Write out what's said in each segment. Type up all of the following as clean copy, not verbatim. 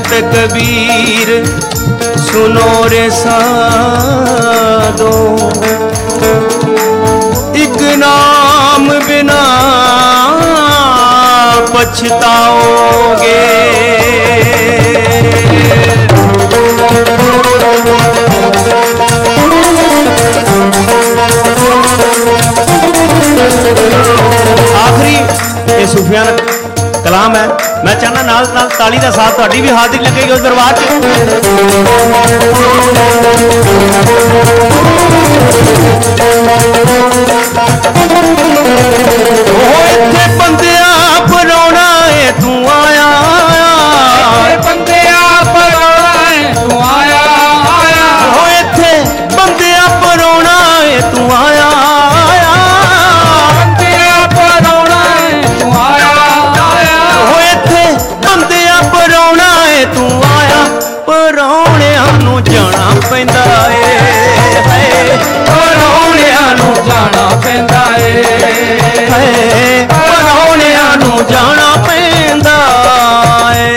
संत कबीर सुनो रे साधो, एक नाम बिना पछताओगे। आखिरी ये सूफियाना कलाम है। मैं चाहना नाल नाल ताली का साथ तुहाडी भी हाजिरी लगेगी उस दरबार च। इत्थे बंदिया परोना है तू आया, बंदिया परोना है तू आया, इत्थे बंदिया परोना है तू आया, बंदिया परोना है तू आया, इत्थे बंदिया परोना है तू आया। परौणियां नूं जाना पैंदा है, परौणियां नूं जाना पैंदा है, परौणियां नूं जाना पैंदा है।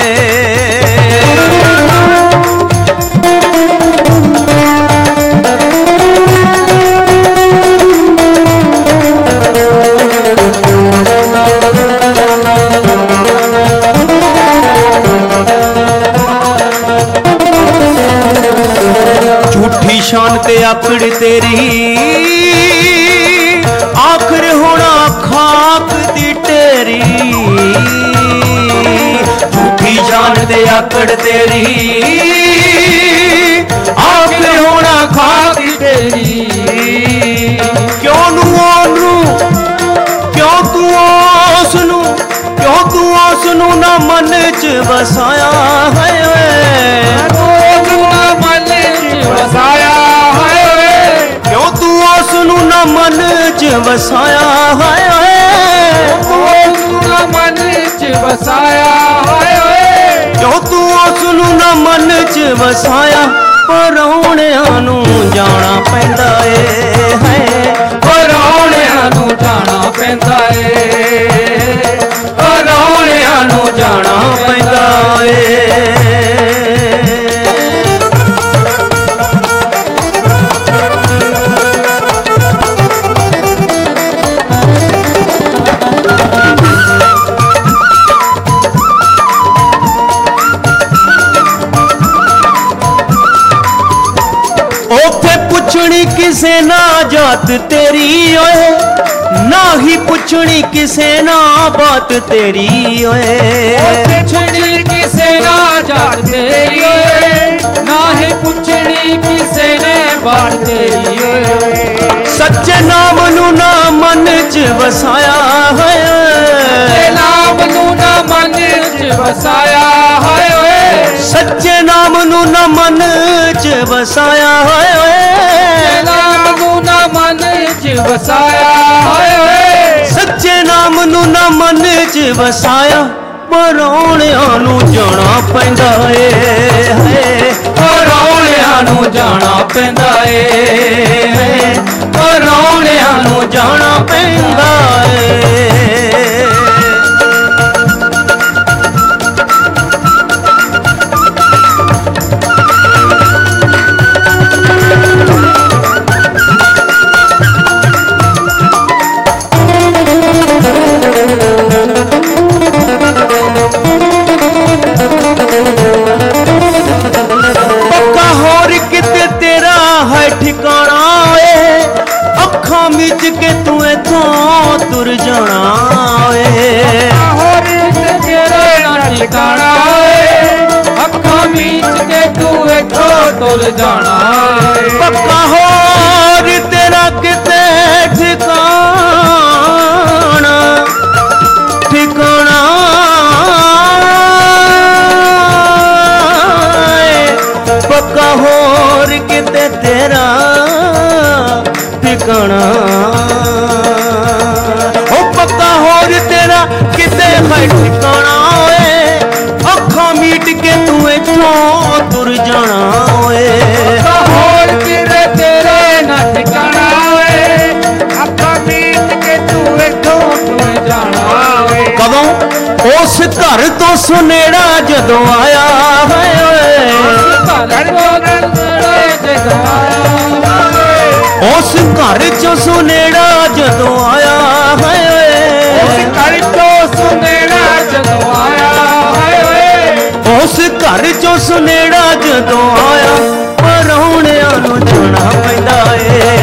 झूठी शान ते आकड़ तेरी आखिर होना खाक दी टेरी, झूठी शान ते आकड़ तेरी आखिर होना खाक दी टेरी। क्यों नू क्यों तू उसनू, क्यों तू उसनू ना मन च वसाया है, वसाया है, क्यों तू उसनू ना मन च वसाया है, मन च वसाया है, क्यों तू उसनू ना मन च वसाया। परौणियां नूं जाना पैंदा है, परौणियां नूं जाना पैंदा है, परौणियां नूं जाना पैंदा है। पुछनी किसे ना जात तेरी ओए, ना ही पुछनी किसे ना बात तेरी ओए, पुछनी किसे ना जात तेरी ओए, ना ही पुछनी किसे ने बात तेरी ओए। सच्चे नाम नू ना मन च वसाया है, नाम नू ना मन च वसाया है, सच्चे नाम नू ना मन च वसाया है, नाम नू ना मन च वसाया है, सच्चे नाम नू ना मन च वसाया। परौणियां नूं जाना पैंदा है, परौणियां नूं जाना पैंदा है, परौणियां नूं जाना पैंदा है। ठिकाना है अखा मिच के तू इथों तुर जाना है, ठिकाना है अखा मिच के तू इथों तुर जाना है। पक्का होर तेरा किते ठिकाना, ठिकाना पक्का होर किते तेरा ठिकाना, ओ पक्का होर तेरा किते है ठिकाना है, अखा मीट के तू इथों तुर जाना है। होर किते तेरे ना ठिकाना है, अखा चों सुनेड़ा जदों आया है उस घर चों सुनेड़ा जदों आया है उस घर चों सुनेड़ा जदों आया है उस घर चों सुनेड़ा जदों आया परौणिਆਂ ਨੂੰ ਜਾਣਾ ਪੈਂਦਾ ਏ